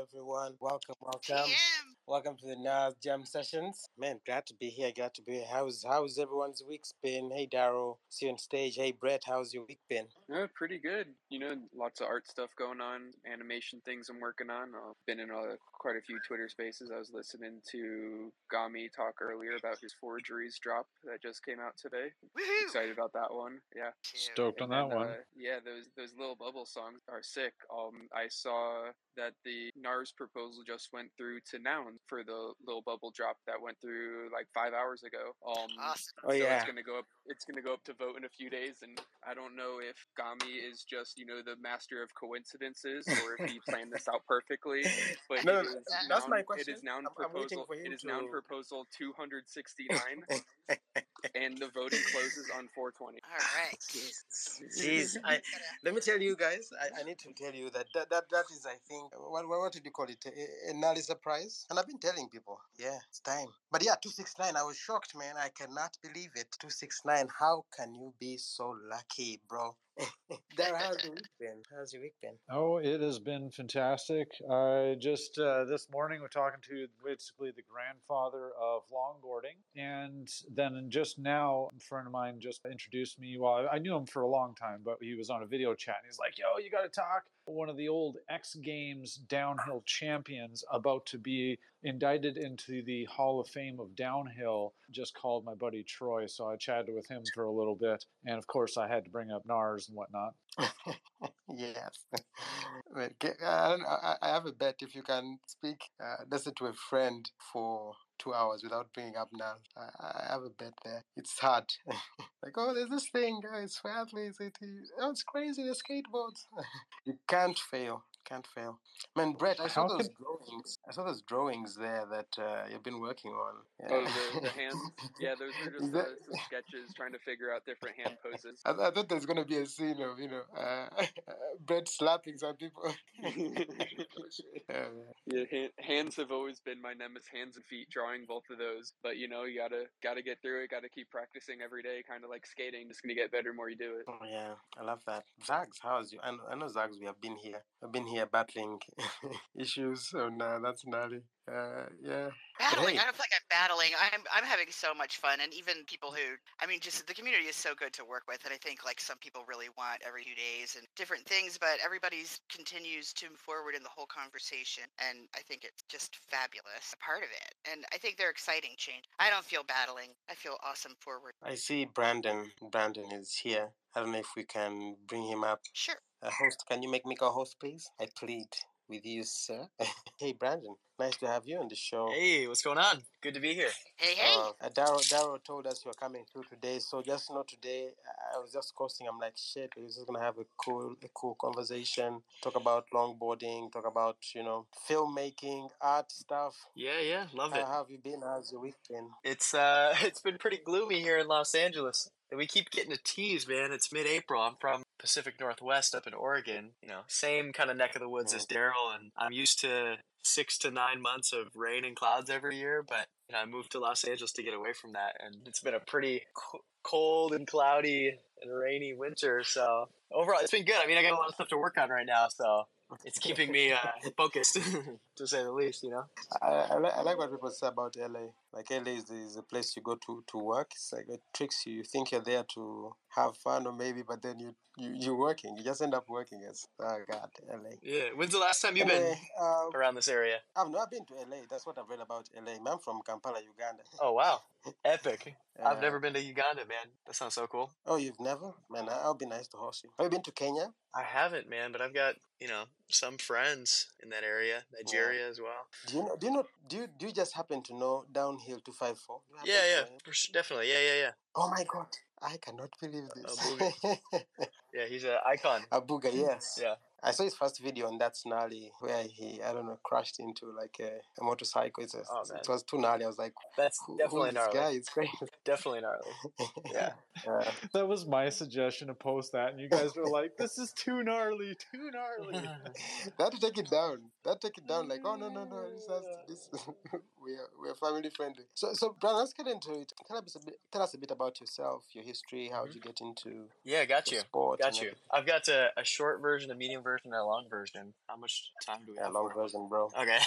everyone. Welcome. TM. Welcome to the Nas Jam Sessions. Man, glad to be here. Glad to be here. How's everyone's week's been? Hey, Daryl. See you on stage. Hey, Brett. How's your week been? Yeah, pretty good. Lots of art stuff going on, animation things I'm working on. I've been in quite a few Twitter spaces. I was listening to Gami talk earlier about his Forgeries drop that just came out today. Woohoo! Excited about that one. Yeah. Stoked on that one. Yeah, those Little Bubble songs are sick. I saw that the NARS proposal just went through to Noun for the Little Bubble drop that went through like 5 hours ago. Awesome. Oh, yeah. It's gonna go up. It's gonna go up to vote in a few days, and I don't know if Gami is just the master of coincidences, or if he planned this out perfectly. But No, it is that's Noun, my question. It is Noun I'm waiting proposal. for him It is to... Noun proposal 269, and the voting closes on 420. All right. Jeez, let me tell you guys. I need to tell you that is, I think, what did you call it? A Nali surprise. And I've been telling people, yeah, it's time. But yeah, 269. I was shocked, man. I cannot believe it. 269. How can you be so lucky, bro? Darren, how's your week been? Oh, it has been fantastic. I just this morning we're talking to basically the grandfather of longboarding, and then just now a friend of mine just introduced me. Well, I knew him for a long time, but he was on a video chat, and he's like, "Yo, you got to talk." One of the old X Games downhill champions about to be indicted into the Hall of Fame of Downhill just called my buddy Troy, so I chatted with him for a little bit, and of course I had to bring up NARS and whatnot. Yes. Well, I have a bet if you can speak, listen to a friend for 2 hours without bringing up now. I have a bet there. It's hard. Like, oh, there's this thing, guys, for athletes. It's crazy, the skateboards. You can't fail. Man, Brett, I saw those drawings. I saw those drawings there that you've been working on. Yeah. Oh, the hands? Yeah, those are just some sketches trying to figure out different hand poses. I thought there's going to be a scene of, Brett slapping some people. Yeah, hands have always been my nemesis. Hands and feet, drawing both of those. But you gotta get through it. Gotta keep practicing every day. Kind of like skating. Just gonna get better the more you do it. Oh yeah, I love that. Zags, how's you? I know Zags. We have been here. I've been here battling issues. So nah, that's gnarly. Yeah. Battling. Hey. I don't feel like I'm battling. I'm having so much fun, and even people who, just the community is so good to work with, and I think like some people really want every 2 days and different things, but everybody's continues to move forward in the whole conversation, and I think it's just fabulous, a part of it, and I think they're exciting change. I don't feel battling. I feel awesome forward. I see Brandon. Brandon is here. I don't know if we can bring him up. Sure. Host, can you make me co-host, please? I plead with you, sir. Hey, Brandon. Nice to have you on the show. Hey, what's going on? Good to be here. Hey. Daryl told us you were coming through today, so just today I was just coasting. I'm like, shit, we're just gonna have a cool conversation. Talk about longboarding. Talk about filmmaking, art stuff. Yeah, love it. How have you been? How's your week been? It's been pretty gloomy here in Los Angeles. We keep getting a tease, man. It's mid-April. I'm from Pacific Northwest up in Oregon. Same kind of neck of the woods as Daryl, and I'm used to 6 to 9 months of rain and clouds every year, but I moved to Los Angeles to get away from that, and it's been a pretty cold and cloudy and rainy winter, so overall it's been good. I got a lot of stuff to work on right now, so it's keeping me focused, to say the least, I like what people say about LA. Like, LA is a place you go to work. It's like it tricks you. You think you're there to have fun, or maybe, but then you're working. You just end up working. Oh God, LA. Yeah. When's the last time you've been around this area? I've not been to LA. That's what I've read about LA. I'm from Kampala, Uganda. Oh wow, epic. I've never been to Uganda, man. That sounds so cool. Oh, you've never? Man, I'll be nice to host you. Have you been to Kenya? I haven't, man, but I've got some friends in that area, Nigeria as well. Do you just happen to know Downhill 254? Yeah, definitely. Yeah. Oh my God, I cannot believe this. Abuga. Yeah, he's an icon. Abuga, yes. Yeah. I saw his first video on That's Gnarly where he, crashed into like a motorcycle. It was too gnarly. I was like, that's definitely gnarly. This guy is crazy. Definitely gnarly. Yeah. That was my suggestion to post that, and you guys were like, this is too gnarly. That to take it down. Like, oh, no. we're family friendly. So Brian, let's get into it. Tell us a bit about yourself, your history, how did you get into Yeah, got the you. sport? Got you. I've got a short version, a medium version, and a long version. How much time do we A have? long version, bro. Okay.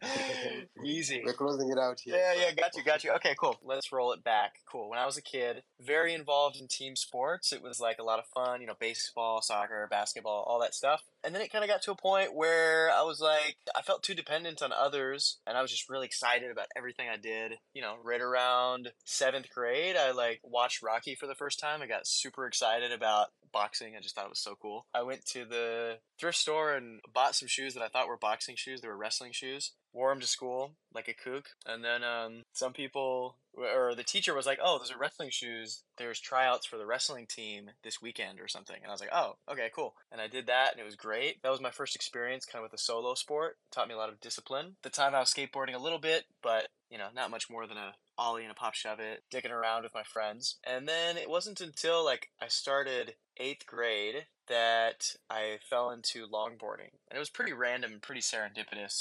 Easy. We're closing it out here. Yeah, got you. Okay, cool. Let's roll it back. Cool. When I was a kid, very involved in team sports. It was like a lot of fun, baseball, soccer, basketball, all that stuff. And then it kind of got to a point where I was like, I felt too dependent on others, and I was just really excited about everything I did. Right around 7th grade, I watched Rocky for the first time. I got super excited about boxing. I just thought it was so cool. I went to the thrift store and bought some shoes that I thought were boxing shoes. They were wrestling shoes. Wore them to school like a kook. And then some people, or the teacher was like, oh, those are wrestling shoes. There's tryouts for the wrestling team this weekend or something. And I was like, oh, okay, cool. And I did that, and it was great. That was my first experience kind of with a solo sport. It taught me a lot of discipline. At the time, I was skateboarding a little bit, but not much more than a ollie and a pop shove it, dicking around with my friends. And then it wasn't until I started 8th grade that I fell into longboarding. And it was pretty random and pretty serendipitous.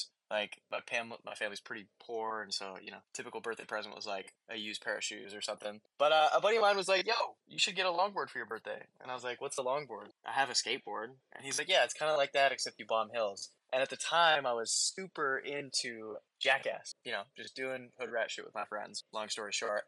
My family's pretty poor, and so, typical birthday present was a used pair of shoes or something. But a buddy of mine was like, yo, you should get a longboard for your birthday. And I was like, what's a longboard? I have a skateboard. And he's like, yeah, it's kind of like that, except you bomb hills. And at the time, I was super into Jackass, just doing hood rat shit with my friends. Long story short,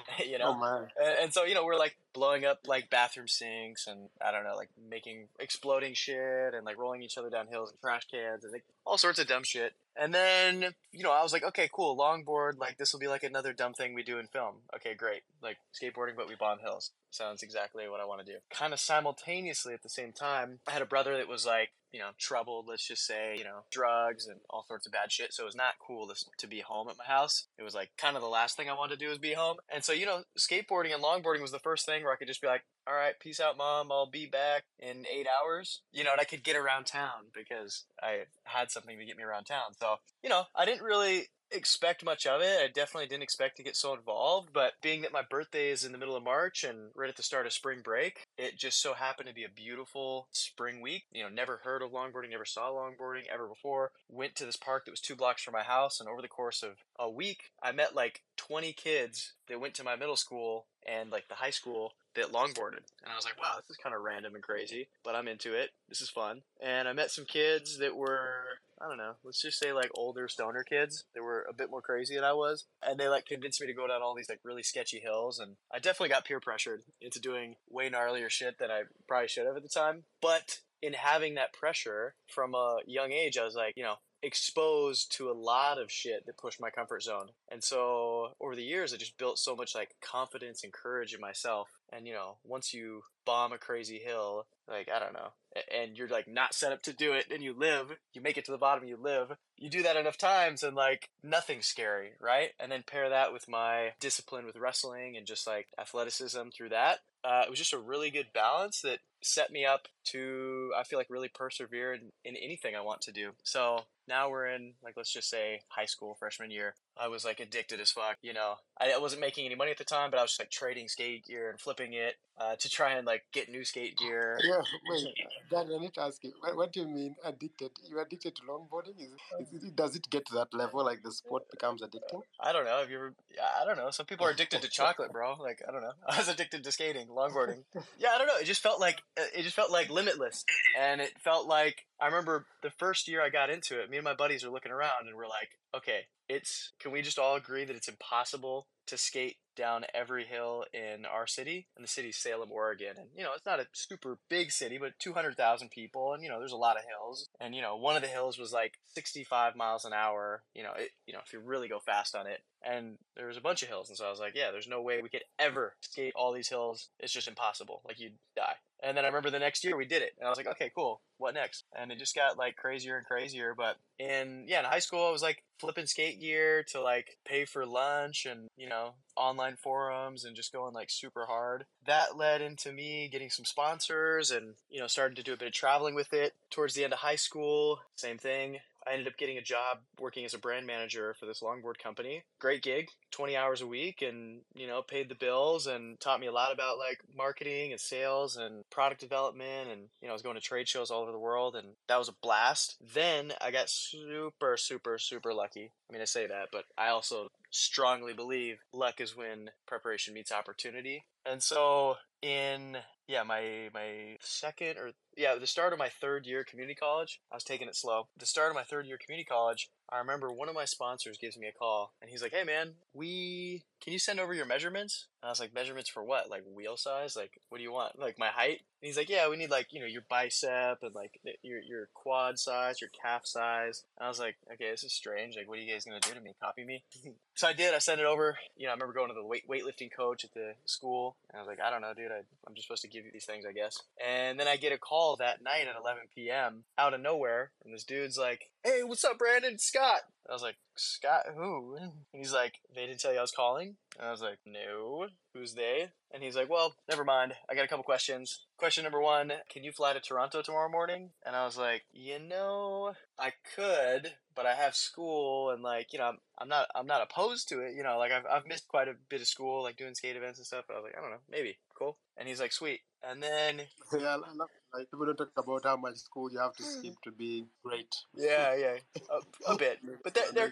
Oh man. And so, we're blowing up bathroom sinks and I don't know, making exploding shit and rolling each other down hills and trash cans and all sorts of dumb shit. And then, I was like, okay, cool, longboard, this will be another dumb thing we do in film. Okay, great. Skateboarding, but we bomb hills. Sounds exactly what I want to do. Kind of simultaneously at the same time, I had a brother that was troubled, let's just say, drugs and all sorts of bad shit. So it was not cool to be home at my house. It was kind of the last thing I wanted to do was be home. And so, skateboarding and longboarding was the first thing where I could just be like, all right, peace out, Mom. I'll be back in 8 hours. And I could get around town because I had something to get me around town. So, I didn't really expect much of it. I definitely didn't expect to get so involved, but being that my birthday is in the middle of March and right at the start of spring break, it just so happened to be a beautiful spring week. Never heard of longboarding, never saw longboarding ever before. Went to this park that was 2 blocks from my house, and over the course of a week, I met 20 kids that went to my middle school and the high school that longboarded. And I was like, wow, this is kind of random and crazy, but I'm into it. This is fun. And I met some kids that were, I don't know, let's just say older stoner kids that were a bit more crazy than I was. And they convinced me to go down all these really sketchy hills. And I definitely got peer pressured into doing way gnarlier shit than I probably should have at the time. But in having that pressure from a young age, I was exposed to a lot of shit that pushed my comfort zone. And so over the years, I just built so much confidence and courage in myself. And once you bomb a crazy hill, I don't know, and you're not set up to do it, and you make it to the bottom, you do that enough times, and nothing's scary, right? And then pair that with my discipline with wrestling and just athleticism through that. It was just a really good balance that set me up to, I feel really persevere in anything I want to do. So now we're in, let's just say high school, freshman year. I was addicted as fuck, I wasn't making any money at the time, but I was just trading skate gear and flipping it to try and get new skate gear. Yeah, wait, Dan, I need to ask you, what do you mean addicted? You're addicted to longboarding? Does it get to that level, the sport becomes addicting? I don't know. Have you ever? I don't know. Some people are addicted to chocolate, bro. I don't know. I was addicted to skating, longboarding. Yeah, I don't know. It just felt like limitless, and it felt I remember the first year I got into it. Me and my buddies are looking around, and we're like, okay, can we just all agree that it's impossible to skate down every hill in our city? And the city's Salem, Oregon. And, it's not a super big city, but 200,000 people. And, there's a lot of hills. And, one of the hills was 65 miles an hour, if you really go fast on it. And there was a bunch of hills. And so I was like, yeah, there's no way we could ever skate all these hills. It's just impossible. You'd die. And then I remember the next year we did it. And I was like, okay, cool. What next? And it just got crazier and crazier. But in high school, I was flipping skate gear to pay for lunch and, online forums and just going super hard. That led into me getting some sponsors and, starting to do a bit of traveling with it. Towards the end of high school, same thing. I ended up getting a job working as a brand manager for this longboard company. Great gig, 20 hours a week, and paid the bills and taught me a lot about like marketing and sales and product development. And I was going to trade shows all over the world, and that was a blast. Then I got super, super, super lucky. I mean, I say that, but I also strongly believe luck is when preparation meets opportunity. And so in the start of my third year community college, I was taking it slow. The start of my third year community college, I remember one of my sponsors gives me a call, and he's like, "Hey man, can you send over your measurements?" And I was like, "Measurements for what? Like wheel size? Like what do you want? Like my height?" And he's like, "Yeah, we need like your bicep and like your quad size, your calf size." And I was like, "Okay, this is strange. Like, what are you guys gonna do to me? Copy me?" So I did. I sent it over. I remember going to the weightlifting coach at the school, and I was like, "I don't know, dude. I'm just supposed to give you these things, I guess." And then I get a call that night at 11 p.m. out of nowhere, and this dude's like, "Hey, what's up, Brandon? Scott." I was like, "Scott, who?" And he's like, "They didn't tell you I was calling?" And I was like, "No, who's they?" And he's like, "Well, never mind. I got a couple questions. Question number one, can you fly to Toronto tomorrow morning?" And I was like, I could, but I have school, and like, I'm not opposed to it. Like I've missed quite a bit of school, like doing skate events and stuff. But I was like, I don't know, maybe, cool. And he's like, sweet. And then Yeah, I love like people don't talk about how much school you have to skip to be great. yeah, a bit, but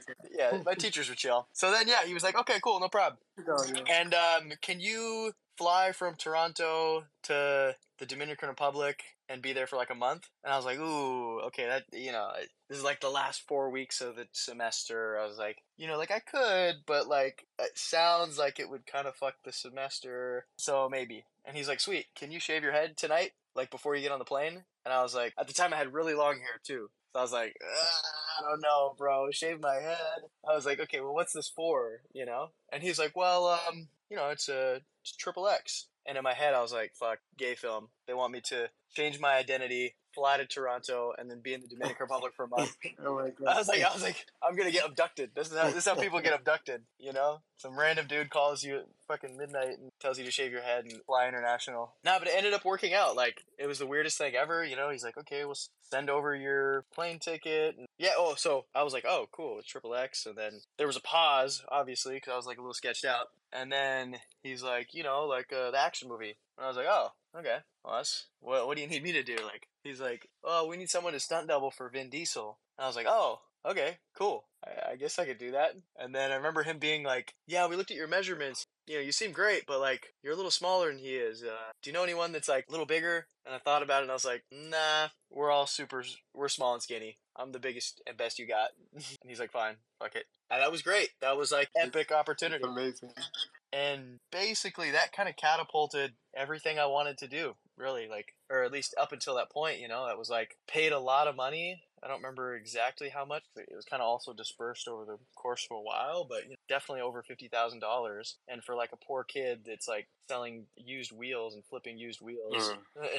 my teachers were chill. So then he was like, okay, cool, no problem. And can you fly from Toronto to the Dominican Republic and be there for like a month? And I was like, ooh, okay, that this is like the last 4 weeks of the semester. I was like, like I could, but like it sounds like it would kind of fuck the semester, so maybe. And he's like, sweet, can you shave your head tonight, like before you get on the plane? And I was like, at the time I had really long hair too. So I was like, I don't know, bro, shave my head. I was like, okay, well, what's this for, And he's like, well, it's triple X. And in my head, I was like, fuck, gay film. They want me to change my identity, fly to Toronto, and then be in the Dominican Republic for a month. Oh my God. I was like, I'm gonna get abducted. This is how people get abducted, Some random dude calls you at fucking midnight and tells you to shave your head and fly international. No, but it ended up working out. Like, it was the weirdest thing ever, He's like, okay, we'll send over your plane ticket. And so I was like, oh, cool, it's triple X. And then there was a pause, obviously, because I was like a little sketched out. And then he's like, the action movie. And I was like, oh, okay. Well, what do you need me to do? Like, he's like, oh, we need someone to stunt double for Vin Diesel. And I was like, oh, okay, cool. I guess I could do that. And then I remember him being like, yeah, we looked at your measurements. You seem great, but like, you're a little smaller than he is. Do you know anyone that's like a little bigger? And I thought about it and I was like, nah, we're small and skinny. I'm the biggest and best you got. And he's like, fine, fuck it. And that was great. That was like epic opportunity. Amazing. And basically that kind of catapulted everything I wanted to do, really, like, or at least up until that point, that was like paid a lot of money. I don't remember exactly how much. It was kind of also dispersed over the course of a while, but definitely over $50,000. And for like a poor kid that's like selling used wheels and flipping used wheels,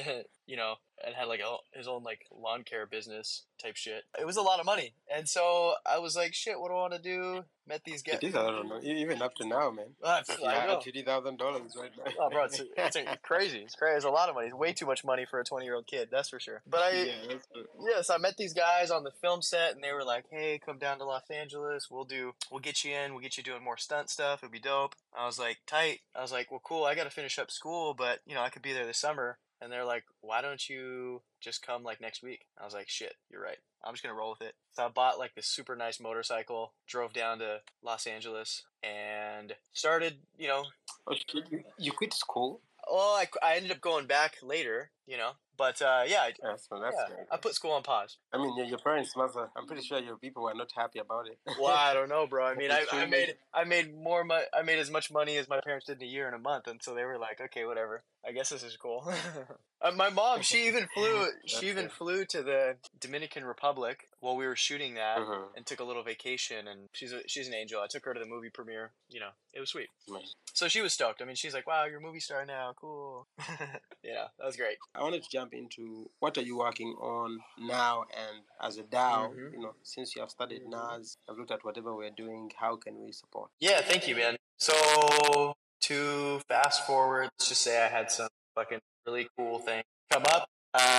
and had like his own like lawn care business type shit. It was a lot of money. And so I was like, shit, what do I want to do? Met these guys. It is, I don't know. Even up to now, man. I know. $50,000 right now. Oh, bro, it's crazy. It's crazy. It's a lot of money. It's way too much money for a 20-year-old kid, that's for sure. But so I met these guys on the film set, and they were like, hey, come down to Los Angeles. We'll get you in. We'll get you doing more stunt stuff. It'll be dope. I was like, tight. I was like, well, cool. I got to finish up school, but, I could be there this summer. And they're like, why don't you just come like next week? I was like, shit, you're right. I'm just going to roll with it. So I bought like this super nice motorcycle, drove down to Los Angeles, and started, Oh, shit. You quit school? Well, I ended up going back later, But That's great. I put school on pause. I mean, your parents must have, I'm pretty sure your people were not happy about it. Well, I don't know, bro. I mean, I made more money. I made as much money as my parents did in a year and a month, and so they were like, okay, whatever. I guess this is cool. My mom, she even flew to the Dominican Republic while we were shooting that, and took a little vacation. And she's an angel. I took her to the movie premiere. It was sweet. Nice. So she was stoked. I mean, she's like, wow, you're a movie star now. Cool. That was great. I wanted to jump into what are you working on now, and as a DAO, since you have studied NAS, I've looked at whatever we're doing, how can we support? Yeah, thank you, man. So to fast forward, let's just say I had some fucking really cool things come up.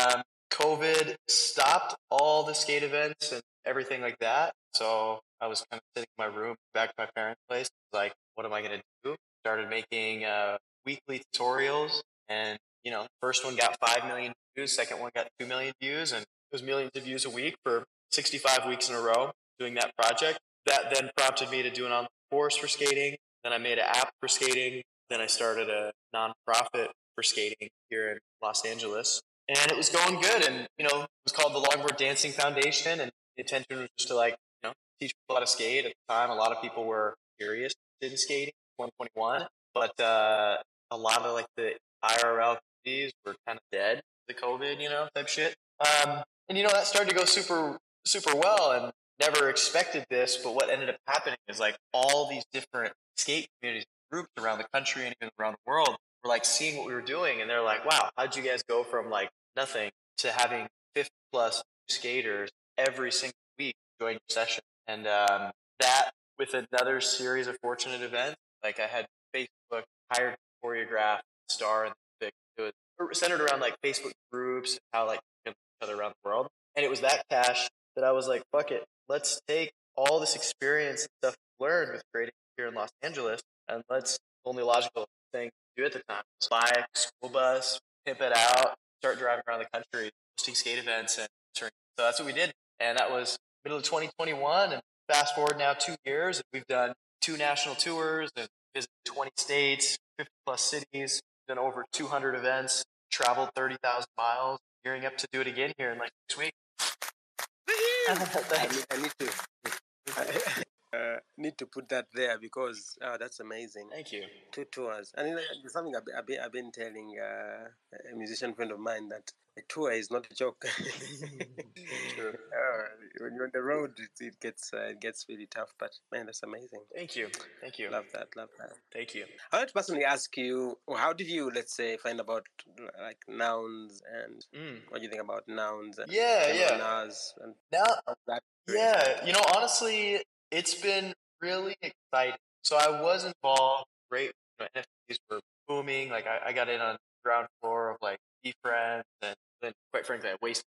COVID stopped all the skate events and everything like that. So I was kind of sitting in my room back at my parents' place. Like, what am I going to do? Started making weekly tutorials, and first one got 5 million views, second one got 2 million views, and it was millions of views a week for 65 weeks in a row doing that project. That then prompted me to do an online course for skating. Then I made an app for skating. Then I started a nonprofit for skating here in Los Angeles. And it was going good. And, it was called the Longboard Dancing Foundation. And the intention was just to teach people how to skate. At the time, a lot of people were curious in skating, 2021. But a lot of the IRL communities were kind of dead, the COVID, type shit. And that started to go super, super well, and never expected this. But what ended up happening is all these different skate communities, groups around the country and even around the world were seeing what we were doing, and they're like, "Wow, how'd you guys go from nothing to having 50 plus skaters every single week join your session?" And that, with another series of fortunate events, I had Facebook, hired a choreograph, star in the it was centered around Facebook groups, and how you can each other around the world. And it was that cash that I was like, fuck it, let's take all this experience and stuff we learned with creating here in Los Angeles, and let's, only logical thing to do at the time was buy a school bus, pimp it out, start driving around the country, hosting skate events, and so that's what we did. And that was middle of 2021, and fast forward now 2 years, and we've done 2 national tours and visited 20 states, 50 plus cities, done over 200 events, traveled 30,000 miles, gearing up to do it again here in 6 weeks. I need to need to put that there because that's amazing. Thank you. 2 tours, and there's something I've been telling a musician friend of mine, that a tour is not a joke. True. When you're on the road, it gets really tough. But man, that's amazing. Thank you. Love that. Thank you. I wanted to personally ask you, how did you, let's say, find about nouns, and what do you think about nouns? And NAS and that? Yeah, honestly, it's been really exciting. So I was involved. Great, NFTs were booming. I got in on the ground floor of eFriends, and then quite frankly, I wasted.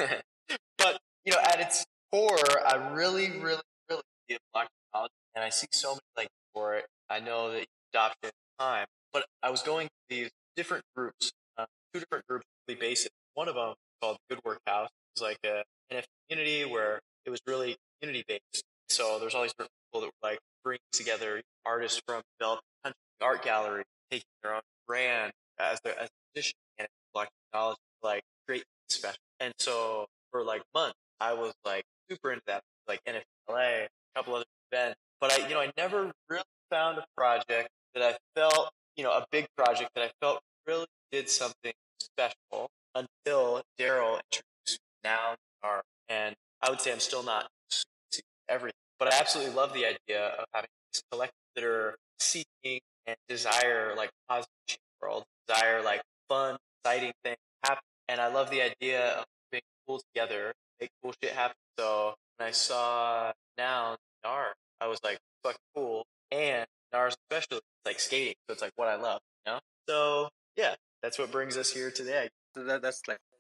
But at its core, I really, really, really feel blockchain technology, and I see so many for it. I know that you adopted it at the time, but I was going to these different groups, 2 different groups on a weekly basis. One of them called Good Work House. It was an NFT community where it was really community based. So there's all these different people that were bringing together artists from developing countries, art gallery, taking their own brand as a musician, and blockchain technology create special. And so for months, I was super into that, NFLA, a couple other events. But I never really found a project that I felt, a big project that I felt really did something special until Daryl introduced me now, and I would say I'm still not everything, but I absolutely love the idea of having this collective that are seeking and desire positive change in the world, desire fun, exciting things happen. And I love the idea of being cool together, make cool shit happen. So when I saw now NARS, I was fucking cool. And NARS especially, skating. So it's what I love, So yeah, that's what brings us here today. So that's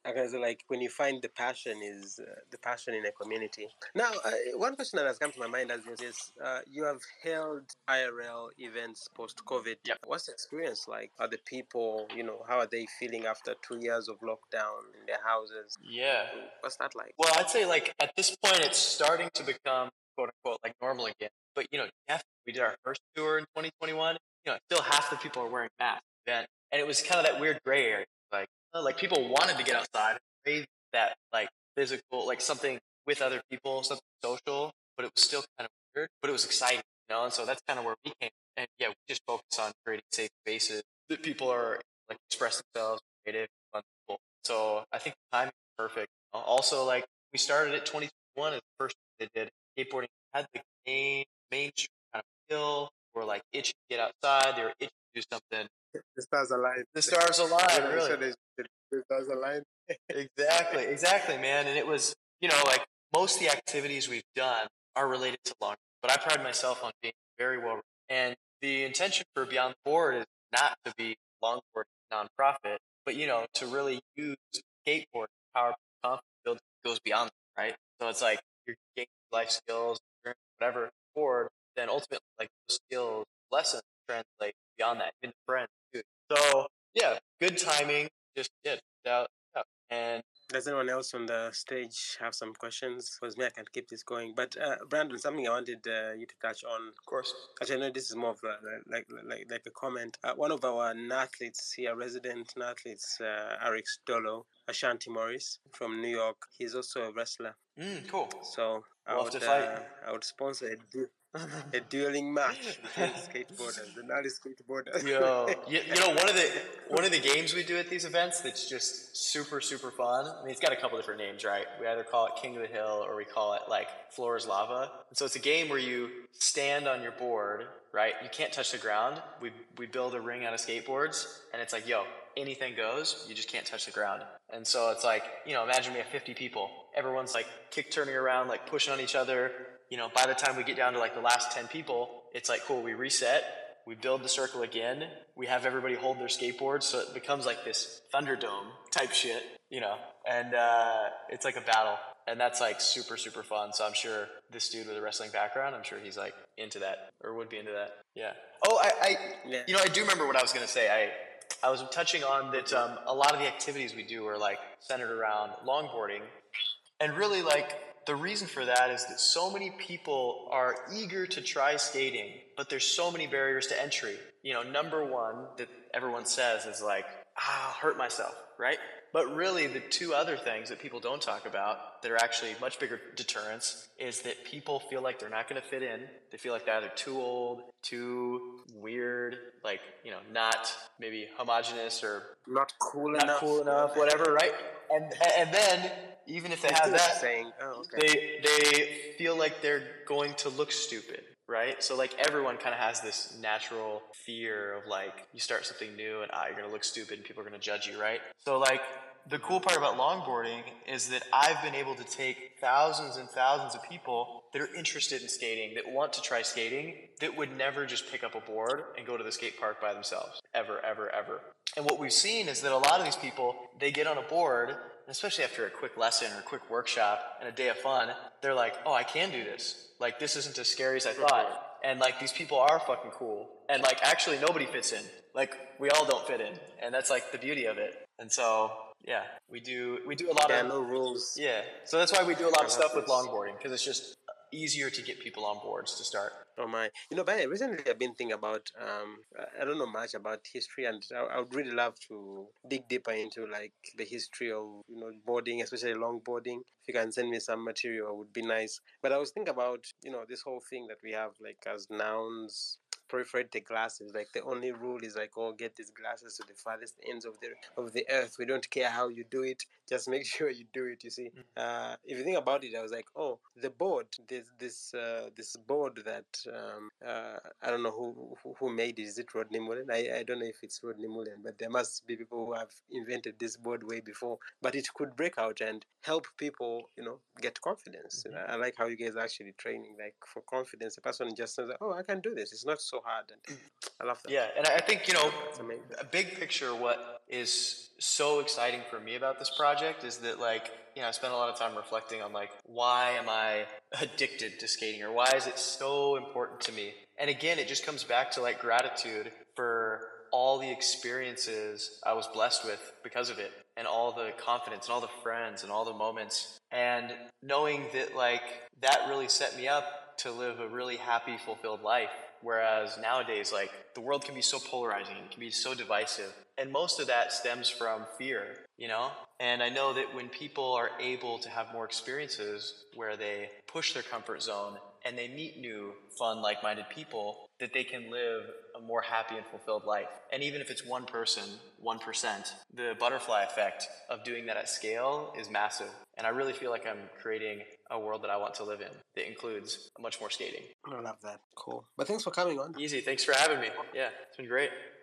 when you find the passion is the passion in a community. Now, one question that has come to my mind is you have held IRL events post-COVID. Yep. What's the experience like? Are the people, how are they feeling after 2 years of lockdown in their houses? Yeah. What's that like? Well, I'd say at this point, it's starting to become quote unquote normal again. But we did our first tour in 2021. Still half the people are wearing masks then, and it was kind of that weird gray area. People wanted to get outside, crave that physical, something with other people, something social, but it was still kind of weird, but it was exciting, and so that's kind of where we came. And yeah, we just focus on creating safe spaces that people are express themselves, creative, fun people. So I think the timing is perfect. Also, we started at 2021 as the first they did skateboarding, had the mainstream kind of feel, were itching to get outside, they were itching to do something. The stars align. The stars align, really. The stars align. Exactly, man. And it was, most of the activities we've done are related to long, but I pride myself on being very well. And the intention for Beyond the Board is not to be longboard nonprofit, but to really use skateboard to power confidence build goes beyond that, right? So it's like you're gaining life skills, whatever, board, then ultimately like those skills, lessons translate beyond that, even friends too. So yeah, good timing. Just out. And does anyone else on the stage have some questions? Because me, I can keep this going. But Brandon, something I wanted you to touch on. Of course. Actually, I know this is more of like a comment. One of our athletes here, resident athletes, Eric Stolo, Ashanti Morris from New York. He's also a wrestler. Cool. So we'll have to fight. I would sponsor a dueling match between skateboarders, the gnarly skateboarders. You know, one of the games we do at these events that's just super fun. I mean, it's got a couple different names, right? We either call it King of the Hill or we call it like Floor is Lava. And so it's a game where you stand on your board, right? You can't touch the ground. We build a ring out of skateboards, and it's like, anything goes. You just can't touch the ground. And so it's like, imagine we have 50 people. Everyone's like kick turning around, like pushing on each other. By the time we get down to like the last 10 people, it's like, cool, we reset, we build the circle again, we have everybody hold their skateboards, so it becomes like this Thunderdome type shit, and it's like a battle. And that's like super fun. So I'm sure this dude with a wrestling background, I'm sure he's like into that, or would be into that. Yeah. Oh, I do remember what I was going to say. I was touching on that a lot of the activities we do are like centered around longboarding. And really, like, the reason for that is that so many people are eager to try skating, but there's so many barriers to entry. Number one that everyone says is like, I'll hurt myself, right? But really, the two other things that people don't talk about that are actually much bigger deterrents is that people feel like they're not going to fit in. They feel like they're either too old, too weird, like, not maybe homogenous or not cool enough, whatever, right? And then, even if they have that, they feel like they're going to look stupid, right? So like everyone kind of has this natural fear of like, you start something new and you're going to look stupid and people are going to judge you, right? So like the cool part about longboarding is that I've been able to take thousands and thousands of people that are interested in skating, that want to try skating, that would never just pick up a board and go to the skate park by themselves, ever. And what we've seen is that a lot of these people, they get on a board, especially after a quick lesson or a quick workshop and a day of fun, they're like, oh, I can do this. Like, this isn't as scary as I thought. And, like, these people are fucking cool. And, like, actually nobody fits in. Like, we all don't fit in. And that's, like, the beauty of it. And so, yeah, we do a lot of... no rules. Yeah. So that's why we do a lot of stuff with longboarding, because it's just easier to get people on boards to start. Oh my! But recently I've been thinking about I don't know much about history, and I would really love to dig deeper into like the history of boarding, especially longboarding. If you can send me some material, it would be nice. But I was thinking about this whole thing that we have like as nouns. Preferred the glasses. Like the only rule is like, get these glasses to the farthest ends of the earth. We don't care how you do it. Just make sure you do it. You see. If you think about it, I was like, the board. There's this board that I don't know who made it. Is it Rodney Mullen? I don't know if it's Rodney Mullen, but there must be people who have invented this board way before. But it could break out and help people, get confidence. I like how you guys are actually training, like for confidence. A person just says, I can do this. It's not so hard. And I love that. Yeah, and I think, a big picture, what is so exciting for me about this project is that, like, I spent a lot of time reflecting on, like, why am I addicted to skating, or why is it so important to me? And again, it just comes back to, like, gratitude for all the experiences I was blessed with because of it, and all the confidence and all the friends and all the moments, and knowing that, like, that really set me up to live a really happy, fulfilled life. Whereas nowadays, like, the world can be so polarizing, it can be so divisive. And most of that stems from fear, And I know that when people are able to have more experiences where they push their comfort zone and they meet new, fun, like-minded people, that they can live a more happy and fulfilled life. And even if it's one person, 1%, the butterfly effect of doing that at scale is massive. And I really feel like I'm creating a world that I want to live in that includes much more skating. I love that. Cool. But thanks for coming on. Easy. Thanks for having me. Yeah, it's been great.